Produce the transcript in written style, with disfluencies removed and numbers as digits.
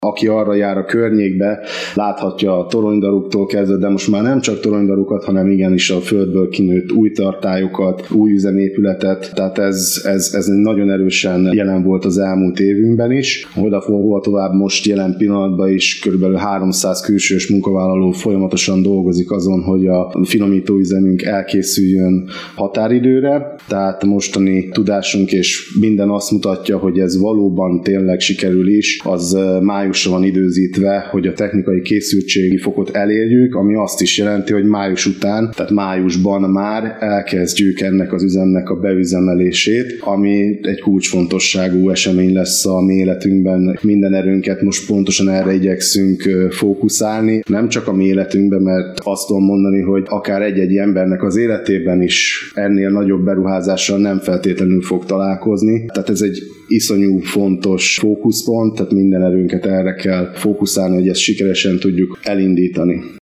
Aki arra jár a környékbe, láthatja a toronydaruktól kezdve, de most már nem csak toronydarukat, hanem igenis a földből kinőtt új tartályokat, új üzemépületet, tehát ez nagyon erősen jelen volt az elmúlt évünkben is. Vodafone tovább most jelen pillanatban is kb. 300 külsős munkavállaló folyamatosan dolgozik azon, hogy a finomítóüzemünk elkészüljön határidőre, tehát mostani tudásunk és minden azt mutatja, hogy ez valóban tényleg sikerül is, az májusra van időzítve, hogy a technikai készültségi fokot elérjük, ami azt is jelenti, hogy május után, tehát májusban már elkezdjük ennek az üzemnek a beüzemelését, ami egy kulcsfontosságú esemény lesz a mi életünkben. Minden erőnket most pontosan erre igyekszünk fókuszálni, nem csak a mi életünkben, mert azt tudom mondani, hogy akár egy-egy embernek az életében is ennél nagyobb beruházással nem feltétlenül fog találkozni. Tehát ez egy iszonyú fontos fókuszpont, tehát minden erőnket erre kell fókuszálni, hogy ezt sikeresen tudjuk elindítani.